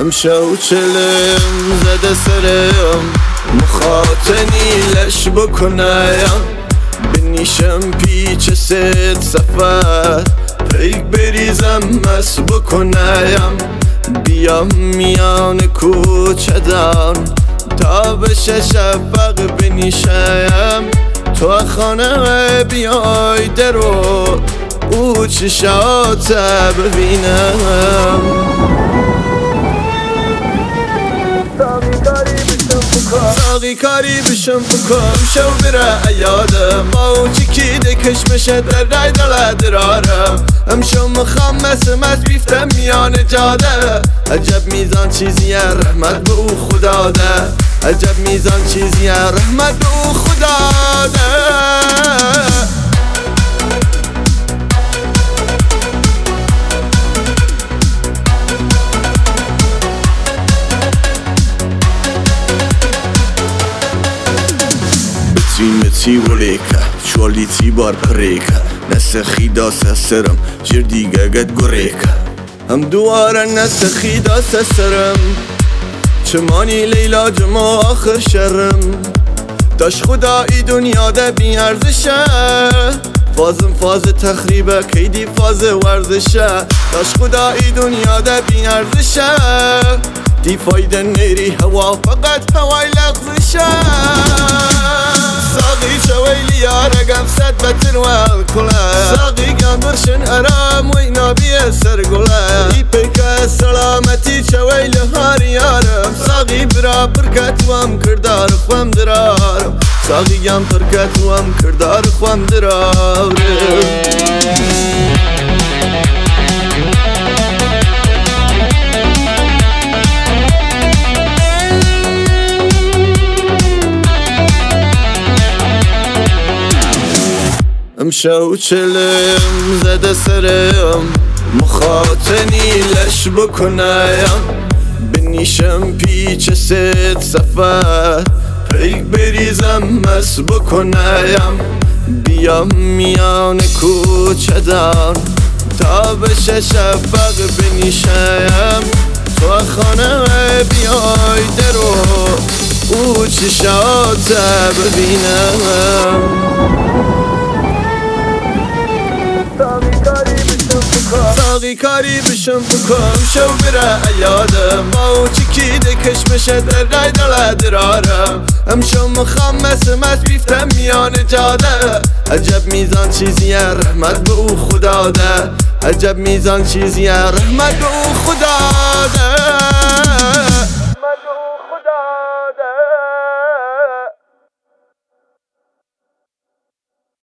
امشو چلم زده سرم مخاطنی لش بکنم بنیشم پیچ ست سفر پیک بریزم مس بکنم بیام میان کوچه دان تا بشه شفق بنیشم تو خانه بیای درو او چشات ببینم ساقی کاری بشم بکن شو بره یادم ما چکی دکش بشه در رای دل درارم امشو مخام مسمت بیفتم میان جاده عجب میزان چیزیه رحمت به او خدا ده عجب میزان چیزیه رحمت به او خدا ده متی ولیکا چوالیتی بار پریکا نسخی دا سرم جر دیگه گد گریکا هم دواره نسخی دا سرم چمانی لیلا جما آخر شرم داش خدا ای دنیا ده بی ارزشه فازم فاز تخریبه کیدی فاز ورزشه داش خدا ای دنیا ده بی ارزشه دی فایده نیری هوا فقط هوای لغزشه ساقي شويلي يا رقم سد بتر والكلا ساقي قمرشن أرام وينا بيسر قلا يبك سلامتي شويلي هاري يارم ساقي برا بركت وام كردار خوام درارم ساقي قم بركت وام كردار خوام درارم امشو چلم زده سرم مخاطنی لش بکنم بنیشم پیچ ست سفر پیک بریزم مس بکنم بیام میان کوچه دان تا بشه شفق بنیشم تو خانه بیای درو او چشات ببینم ساقی کاری بشم بکن شو بره یادم ما چکی دکش بشه در رای دل درارم امشو مخام مسمت بیفتم میان جاده عجب میزان چیزیه رحمت به او خدا ده عجب میزان چیزیه رحمت به او خدا ده